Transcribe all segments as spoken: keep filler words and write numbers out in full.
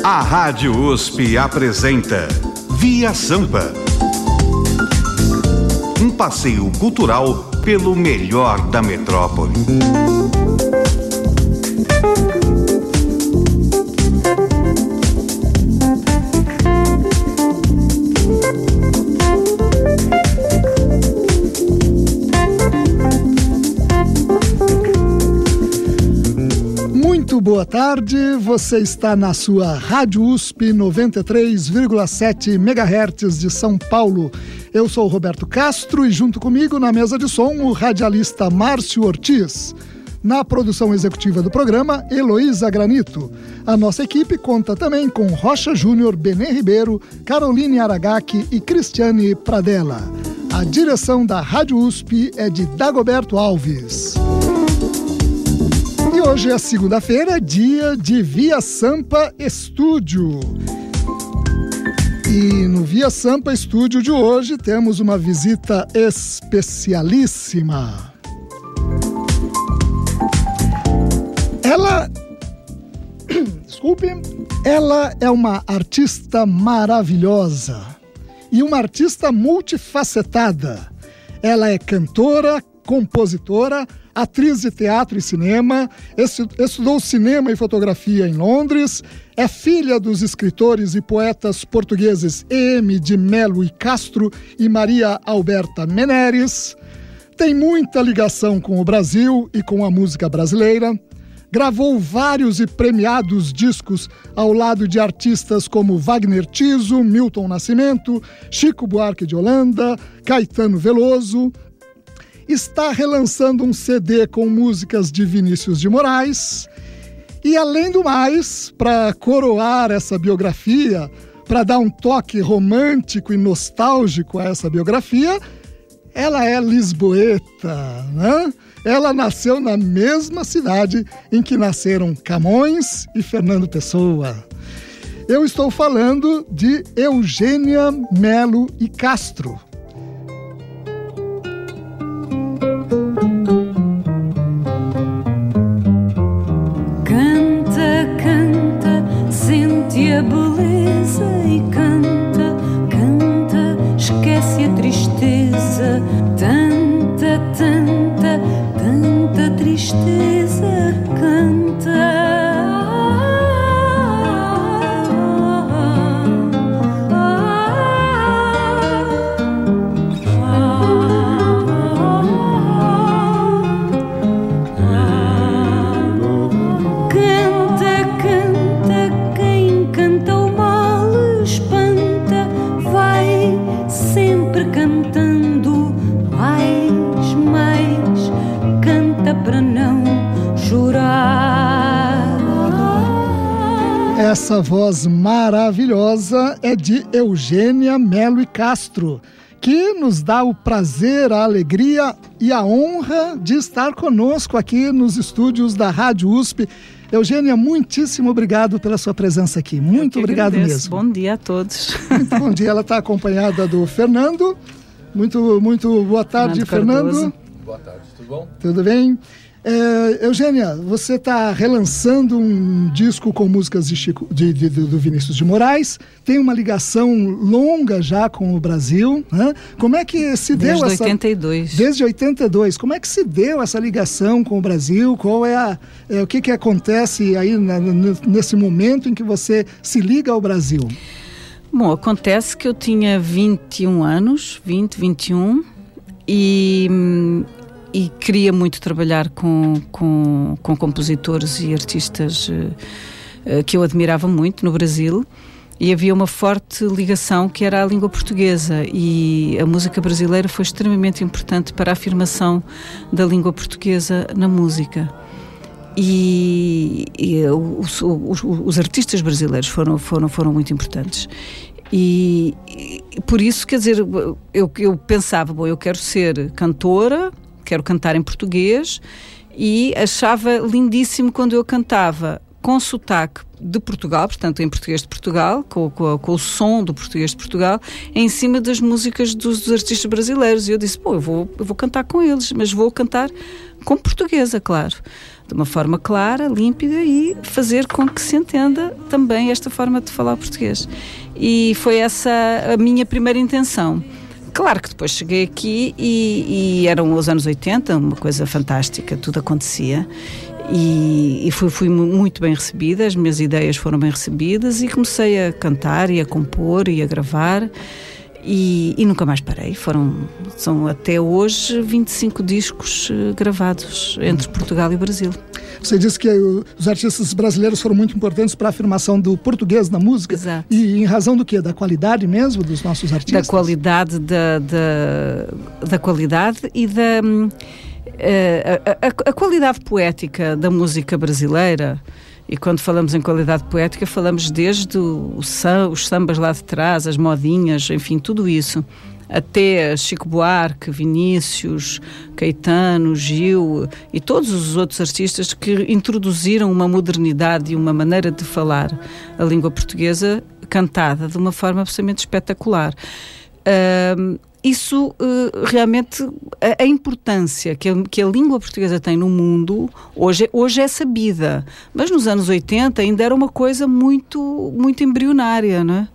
A Rádio U S P apresenta Via Sampa, um passeio cultural pelo melhor da metrópole. Muito boa tarde, você está na sua Rádio U S P noventa e três vírgula sete megahertz de São Paulo. Eu sou o Roberto Castro e junto comigo na mesa de som o radialista Márcio Ortiz. Na produção executiva do programa, Heloísa Granito. A nossa equipe conta também com Rocha Júnior, Benê Ribeiro, Caroline Aragaki e Cristiane Pradella. A direção da Rádio U S P é de Dagoberto Alves. E hoje é segunda-feira, dia de Via Sampa Estúdio. E no Via Sampa Estúdio de hoje temos uma visita especialíssima. Ela... Desculpe. Ela é uma artista maravilhosa e uma artista multifacetada. Ela é cantora, compositora, atriz de teatro e cinema, estudou cinema e fotografia em Londres, é filha dos escritores e poetas portugueses E M de Melo e Castro e Maria Alberta Meneres, tem muita ligação com o Brasil e com a música brasileira, gravou vários e premiados discos ao lado de artistas como Wagner Tiso, Milton Nascimento, Chico Buarque de Holanda, Caetano Veloso. Está relançando um C D com músicas de Vinícius de Moraes. E, além do mais, para coroar essa biografia, para dar um toque romântico e nostálgico a essa biografia, ela é lisboeta, né? Ela nasceu na mesma cidade em que nasceram Camões e Fernando Pessoa. Eu estou falando de Eugênia Melo e Castro. A beleza e canta, canta, esquece a tristeza, tanta, tanta, tanta tristeza, canta. Essa voz maravilhosa é de Eugênia Melo e Castro, que nos dá o prazer, a alegria e a honra de estar conosco aqui nos estúdios da Rádio U S P. Eugênia, muitíssimo obrigado pela sua presença aqui. Muito obrigado agradeço. mesmo. Bom dia a todos. Muito bom dia. Ela está acompanhada do Fernando. Muito, muito boa tarde, Fernando. Fernando. Boa tarde, tudo bom? Tudo bem? É, Eugênia, você está relançando um disco com músicas de Chico, de, de, do Vinícius de Moraes, tem uma ligação longa já com o Brasil, né? Como é que se deu Desde essa... oitenta e dois. Desde oitenta e dois. Como é que se deu essa ligação com o Brasil? Qual é, a, é o que, que acontece aí na, nesse momento em que você se liga ao Brasil? Bom, acontece que eu tinha vinte e um anos, vinte, vinte e um, e... e queria muito trabalhar com, com, com compositores e artistas uh, uh, que eu admirava muito no Brasil, e havia uma forte ligação que era a língua portuguesa, e a música brasileira foi extremamente importante para a afirmação da língua portuguesa na música. E, e os, os, os artistas brasileiros foram, foram, foram muito importantes. E, e por isso, quer dizer, eu, eu pensava, bom, eu quero ser cantora, quero cantar em português, e achava lindíssimo quando eu cantava com sotaque de Portugal, portanto em português de Portugal, com, com, com o som do português de Portugal, em cima das músicas dos, dos artistas brasileiros. E eu disse, pô, eu vou, eu vou cantar com eles, mas vou cantar com portuguesa, claro. de uma forma clara, límpida e fazer com que se entenda também esta forma de falar português. E foi essa a minha primeira intenção. Claro que depois cheguei aqui e, e eram os anos oitenta, uma coisa fantástica, tudo acontecia. E, e fui, fui muito bem recebida, as minhas ideias foram bem recebidas e comecei a cantar e a compor e a gravar e, e nunca mais parei. Foram, são até hoje vinte e cinco discos gravados entre Portugal e Brasil. Você disse que os artistas brasileiros foram muito importantes para a afirmação do português na música. Exato. E em razão do quê? Da qualidade mesmo dos nossos artistas? Da qualidade, da, da, da qualidade e da... A, a, a qualidade poética da música brasileira, e quando falamos em qualidade poética falamos desde o, o, os sambas lá de trás, as modinhas, enfim, tudo isso, até Chico Buarque, Vinícius, Caetano, Gil e todos os outros artistas que introduziram uma modernidade e uma maneira de falar a língua portuguesa cantada de uma forma absolutamente espetacular. Uh, Isso, uh, realmente, a, a importância que a, que a língua portuguesa tem no mundo, hoje, hoje é sabida. Mas nos anos oitenta ainda era uma coisa muito, muito embrionária, não é?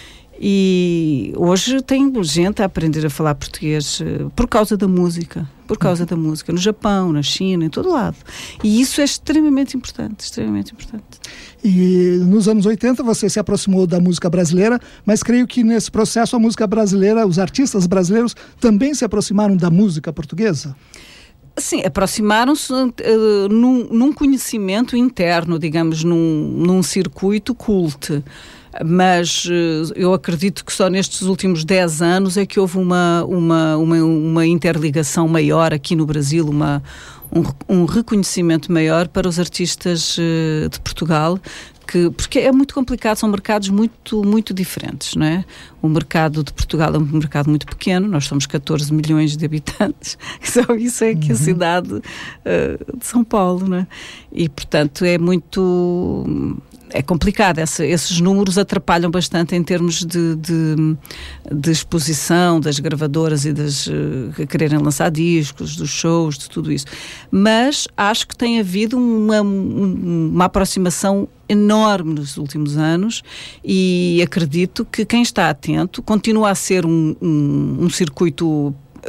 E hoje tem gente a aprender a falar português uh, por causa da música. Por causa uhum. da música. No Japão, na China, em todo lado. E isso é extremamente importante, extremamente importante. E nos anos oitenta você se aproximou da música brasileira, mas creio que nesse processo a música brasileira, os artistas brasileiros também se aproximaram da música portuguesa? Sim, aproximaram-se uh, num, num conhecimento interno, digamos, num, num circuito culto. Mas uh, eu acredito que só nestes últimos dez anos é que houve uma, uma, uma, uma interligação maior aqui no Brasil, uma, um, um reconhecimento maior para os artistas uh, de Portugal, que, porque é muito complicado, são mercados muito, muito diferentes, não é? O mercado de Portugal é um mercado muito pequeno, nós somos catorze milhões de habitantes, só isso é que a cidade uh, de São Paulo, não é? E, portanto, é muito... É complicado, essa, esses números atrapalham bastante em termos de, de, de exposição das gravadoras e das uh, que quererem lançar discos, dos shows, de tudo isso. Mas acho que tem havido uma, uma aproximação enorme nos últimos anos e acredito que quem está atento continua a ser um, um, um circuito uh,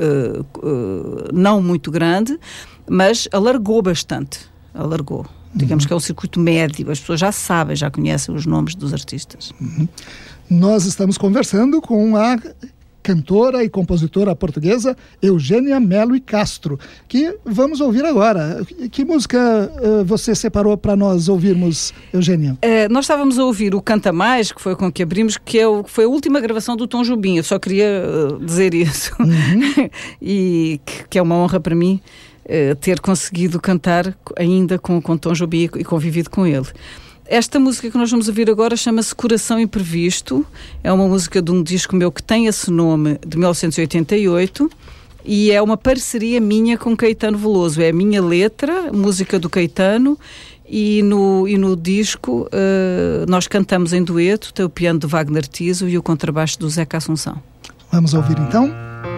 uh, não muito grande, mas alargou bastante, alargou. Digamos que é um circuito médio, as pessoas já sabem, já conhecem os nomes dos artistas. Uhum. Nós estamos conversando com a cantora e compositora portuguesa Eugênia Melo e Castro, que vamos ouvir agora. Que música uh, você separou para nós ouvirmos, Eugênia? Uh, nós estávamos a ouvir o Canta Mais, que foi com que abrimos, que é o, foi a última gravação do Tom Jobim, eu só queria uh, dizer isso. Uhum. E que, que é uma honra para mim Uh, ter conseguido cantar ainda com, com Tom Jobim e convivido com ele. Esta música que nós vamos ouvir agora chama-se Coração Imprevisto, é uma música de um disco meu que tem esse nome, de mil novecentos e oitenta e oito, e é uma parceria minha com Caetano Veloso. É a minha letra, música do Caetano, e no, e no disco uh, nós cantamos em dueto, tem o piano de Wagner Tiso e o contrabaixo do Zeca Assunção. Vamos ouvir então?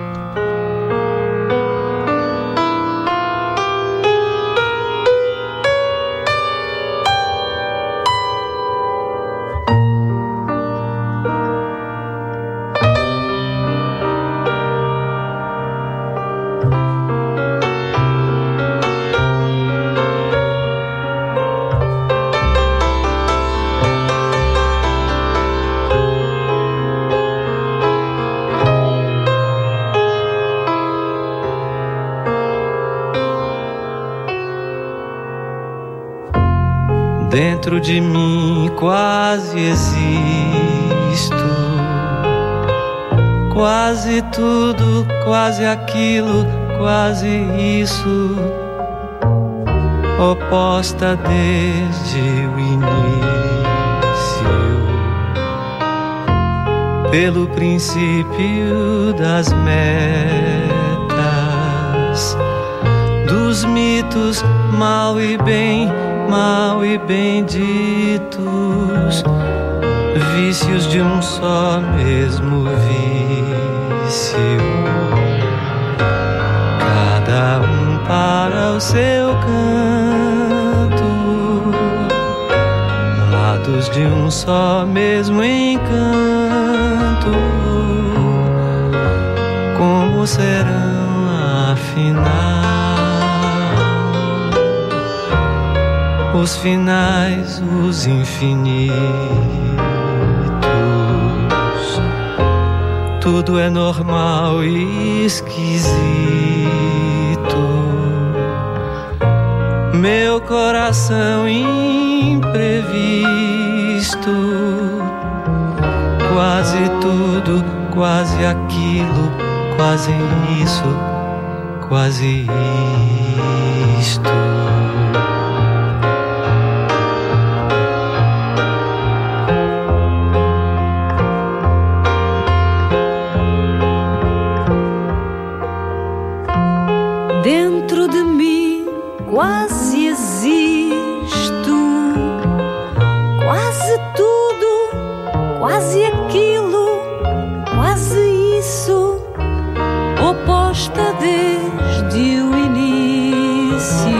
Dentro de mim quase existo, quase tudo, quase aquilo, quase isso, oposta desde o início, pelo princípio das metas, dos mitos mal e bem, mal e benditos, vícios de um só mesmo vício, cada um para o seu canto, mitos de um só mesmo encanto, como serão afinal os finais, os infinitos? Tudo é normal e esquisito. Meu coração imprevisto, quase tudo, quase aquilo, quase isso, quase isto. Dentro de mim quase existo, quase tudo, quase aquilo, quase isso, oposta desde o início,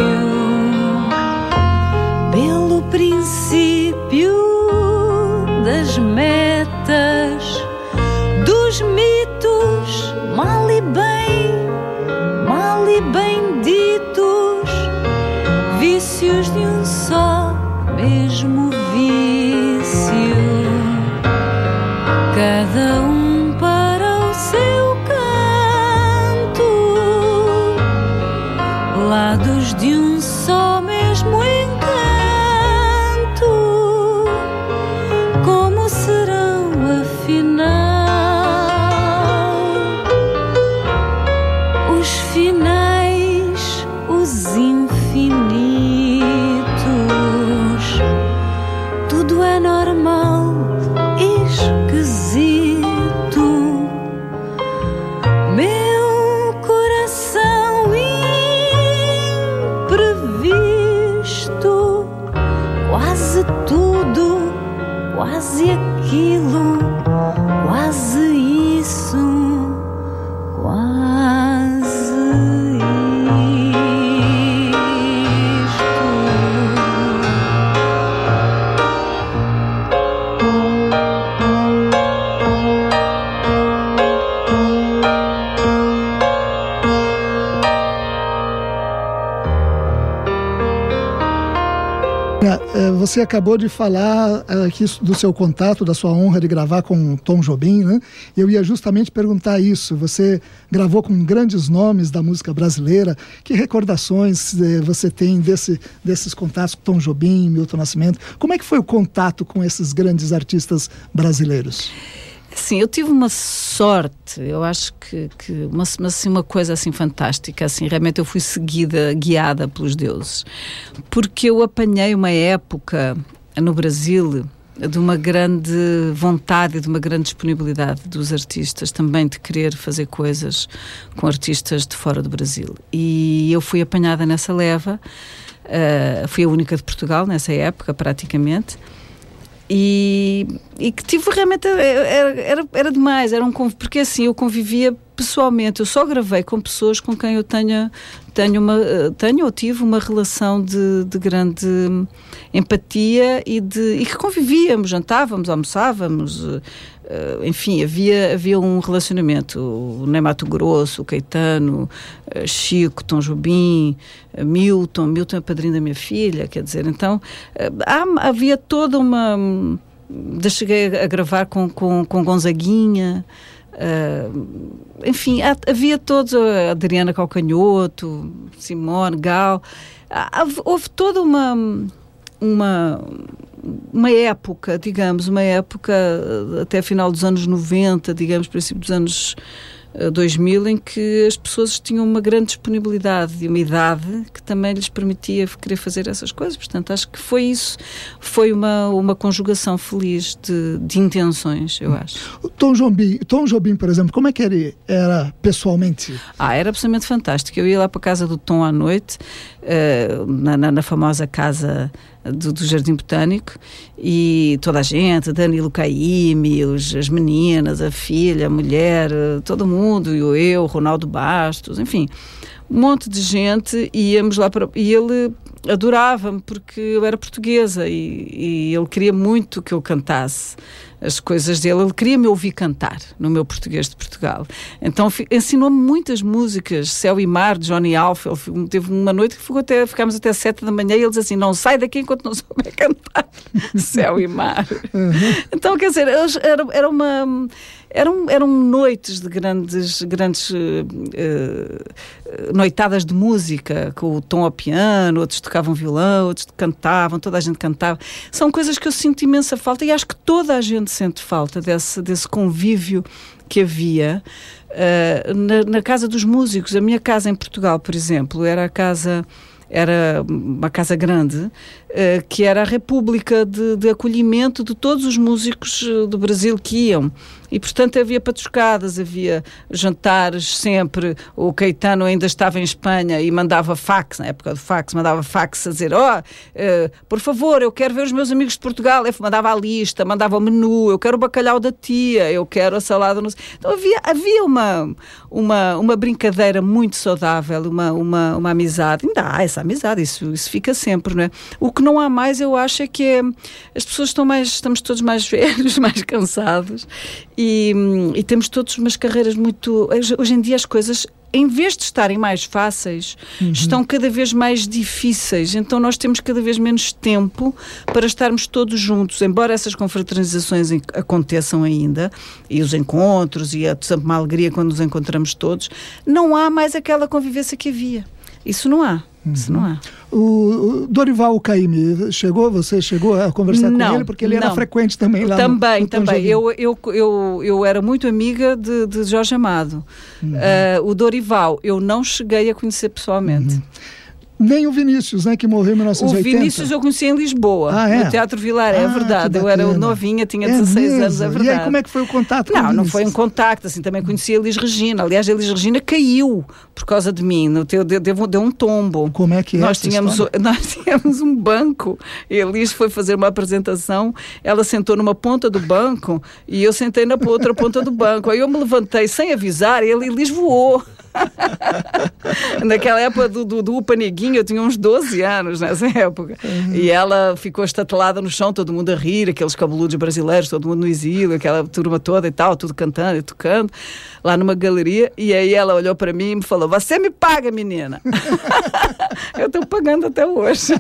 pelo princípio das metas, dos mitos, mal e bem, mal e bem ditos, vícios de um só mesmo vício, cada um para o seu canto, lados de um só mesmo encanto, como serão afinal os finais, os infinitos? Tudo é normal, esquisito. Meu coração imprevisto, quase tudo, quase aquilo, quase isso, quase Você acabou de falar aqui do seu contato, da sua honra de gravar com Tom Jobim, né? Eu ia justamente perguntar isso. Você gravou com grandes nomes da música brasileira. Que recordações eh, você tem desse, desses contatos com Tom Jobim, Milton Nascimento? Como é que foi o contato com esses grandes artistas brasileiros? Sim, eu tive uma sorte, eu acho que, que uma, assim, uma coisa assim fantástica, assim, realmente eu fui seguida, guiada pelos deuses, porque eu apanhei uma época no Brasil de uma grande vontade e de uma grande disponibilidade dos artistas também de querer fazer coisas com artistas de fora do Brasil, e eu fui apanhada nessa leva, uh, fui a única de Portugal nessa época praticamente. E, e que tive realmente, era, era, era demais, era um, porque assim, eu convivia pessoalmente, eu só gravei com pessoas com quem eu tenha, tenho, uma, tenho ou tive uma relação de, de grande empatia e, de, e que convivíamos, jantávamos, almoçávamos, uh, enfim, havia, havia um relacionamento. O Ney Matogrosso, o Caetano, uh, Chico, Tom Jobim, uh, Milton, Milton é padrinho da minha filha, quer dizer, então uh, há, havia toda uma... Eu cheguei a gravar com, com, com Gonzaguinha. Uh, enfim, havia todos, a Adriana Calcanhoto, Simone, Gal, houve toda uma, uma, uma época, digamos, uma época até final dos anos noventa, digamos, princípio dos anos dois mil, em que as pessoas tinham uma grande disponibilidade e uma idade que também lhes permitia querer fazer essas coisas. Portanto, acho que foi isso, foi uma, uma conjugação feliz de, de intenções, eu acho. O Tom Jobim, Tom Jobim, por exemplo, como é que ele era pessoalmente? Ah, era absolutamente fantástico. Eu ia lá para a casa do Tom à noite, uh, na, na, na famosa casa do, do Jardim Botânico, e toda a gente, Danilo Caymmi, os, as meninas, a filha, a mulher, todo mundo, e eu, Ronaldo Bastos, enfim, um monte de gente, e íamos lá para... E ele adorava-me porque eu era portuguesa e, e ele queria muito que eu cantasse as coisas dele. Ele queria me ouvir cantar no meu português de Portugal. Então ensinou-me muitas músicas, Céu e Mar, de Johnny Alf. Ele teve uma noite que ficou até, ficámos até sete da manhã e ele disse assim, não sai daqui enquanto não souber cantar Céu e Mar. Uhum. Então, quer dizer, era, era uma... Eram, eram noites de grandes, grandes uh, uh, noitadas de música, com o tom ao piano, outros tocavam violão, outros cantavam, toda a gente cantava. São coisas que eu sinto imensa falta e acho que toda a gente sente falta desse, desse convívio que havia uh, na, na casa dos músicos. A minha casa em Portugal, por exemplo, era a casa... Era uma casa grande, uh, que era a república de, de acolhimento de todos os músicos do Brasil que iam. E, portanto, havia patuscadas, havia jantares sempre. O Caetano ainda estava em Espanha e mandava fax, na época do fax, mandava fax a dizer, ó, oh, uh, por favor, eu quero ver os meus amigos de Portugal. Eu mandava a lista, mandava o menu, eu quero o bacalhau da tia, eu quero a salada. No... Então havia, havia uma, uma, uma brincadeira muito saudável, uma, uma, uma amizade. Ainda há essa amizade, isso, isso fica sempre, não é? O que não há mais, eu acho, é que é, as pessoas estão mais, estamos todos mais velhos, mais cansados. E, e temos todos umas carreiras muito... Hoje em dia as coisas, em vez de estarem mais fáceis, uhum. estão cada vez mais difíceis. Então nós temos cada vez menos tempo para estarmos todos juntos. Embora essas confraternizações aconteçam ainda, e os encontros, e é sempre uma alegria quando nos encontramos todos, não há mais aquela convivência que havia. Isso não há. Uhum. Isso não há. O Dorival Caymmi chegou, você chegou a conversar não, com ele, porque ele não. era frequente também lá também, no, no também. Eu, eu, eu, eu era muito amiga de, de Jorge Amado. Uhum. Uh, o Dorival eu não cheguei a conhecer pessoalmente. Uhum. Nem o Vinícius, né, que morreu em mil novecentos e oitenta. O Vinícius eu conheci em Lisboa, ah, é? no Teatro Vilar, é ah, verdade. Eu era novinha, tinha é dezasseis mesmo? anos, é verdade. E aí como é que foi o contato com Não, o Vinícius? não foi um contacto, assim, também conheci a Elis Regina. Aliás, a Elis Regina caiu por causa de mim, deu, deu, deu um tombo. Como é que é nós tínhamos, nós tínhamos um banco, a Elis foi fazer uma apresentação, ela sentou numa ponta do banco e eu sentei na outra ponta do banco. Aí eu me levantei sem avisar e a Elis voou. Naquela época do, do, do Upa Neguinho, eu tinha uns doze anos nessa época. Uhum. E ela ficou estatelada no chão, todo mundo a rir, aqueles cabeludos brasileiros, todo mundo no exílio, aquela turma toda e tal, tudo cantando e tocando, lá numa galeria. E aí ela olhou para mim e me falou: você me paga, menina. Eu estou pagando até hoje.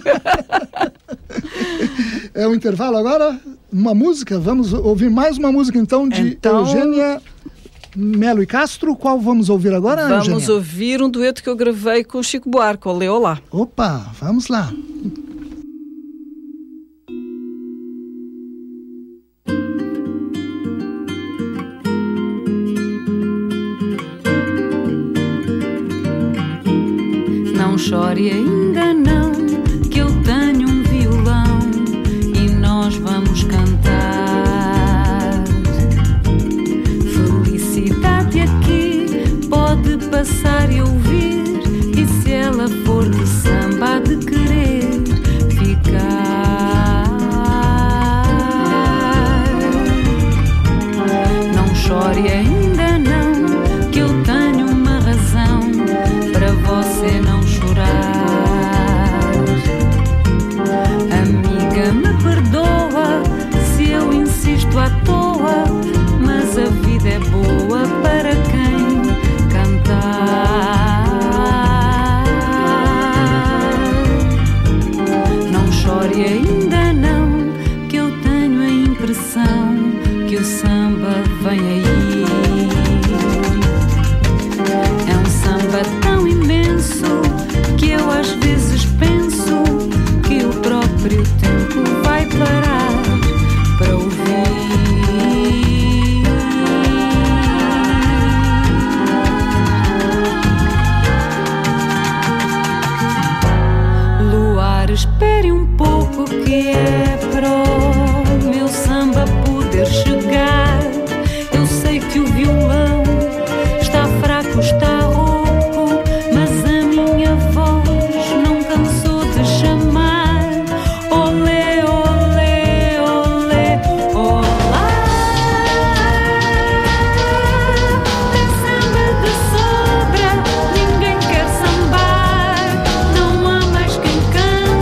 É o intervalo agora? Uma música? Vamos ouvir mais uma música então de então... Eugênia Melo e Castro. Qual vamos ouvir agora, Vamos Eugênia? ouvir um dueto que eu gravei com o Chico Buarque, o Leolá. Opa, vamos lá. Não chore ainda não, que eu tenho um violão e nós vamos cantar. Felicidade aqui pode passar e ouvir, e se ela for de samba há de querer ficar. Não chore ainda não, que eu tenho uma razão para você não chorar. Amiga, me perdoa se eu insisto à toa, mas a vida é boa para quem cantar. Não chore ainda não, que eu tenho a impressão que o samba vem aí. É um samba tão imenso que eu às vezes penso que o próprio tempo vai parar para ouvir. Luar, espere um pouco que é para o meu samba poder chegar. Eu sei que o violão está fraco, está rouco, mas a minha voz não cansou de chamar. Olé, olé, olé, olá. Tem samba de sobra, ninguém quer sambar. Não há mais quem cante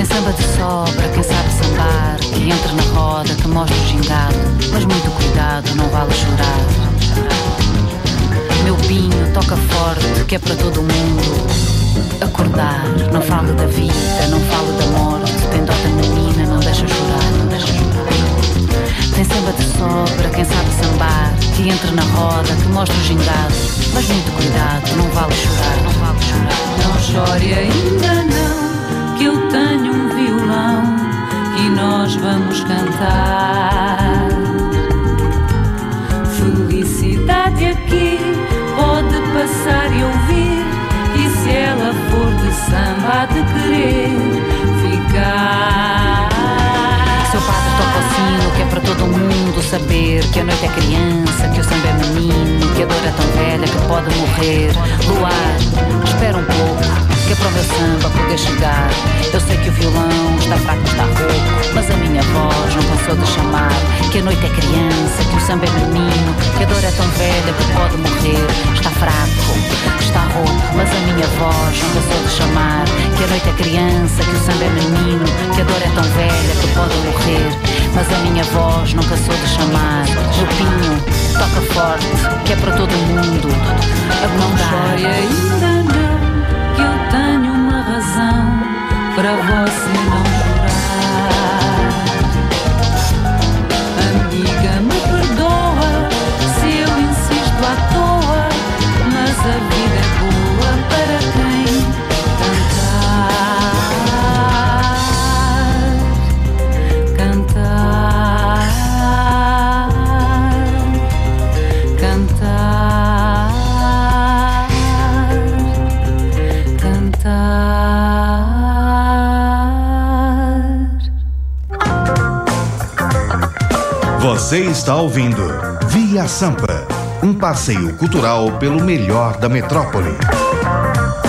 Tem samba de sobra, quem sabe sambar, que entra na roda, que mostra o gingado. Mas muito cuidado, não vale chorar. Meu pinho toca forte, que é para todo mundo acordar. Não falo da vida, não falo da morte. Tem dó da menina, não deixa chorar, não deixa chorar. Tem samba de sobra, quem sabe sambar, que entra na roda, que mostra o gingado. Mas muito cuidado, não vale chorar, não vale chorar. Não chore ainda não, que eu tenho um violão e nós vamos cantar. Felicidade aqui pode passar e ouvir, e se ela for de samba há de querer ficar. Seu padre toca o sino, que é para todo mundo saber que a noite é criança, que o samba é menino, que a dor é tão velha que pode morrer. Luar, espera um pouco, que é para o meu samba poder chegar. Eu sei que o violão está fraco, está rouco, mas a minha voz não cansou de chamar. Que a noite é criança, que o samba é menino, que a dor é tão velha que pode morrer. Está fraco, está rouco, mas a minha voz não cansou de chamar. Que a noite é criança, que o samba é menino, que a dor é tão velha que pode morrer. Mas a minha voz não cansou de chamar. Meu pinho toca forte, que é para todo mundo. Não chore ainda não, que eu tenho uma razão para você não chorar. Amiga, me perdoa se eu insisto à toa, mas a vida é boa para quem cantar. Cantar, cantar, cantar. Você está ouvindo Via Sampa, um passeio cultural pelo melhor da metrópole.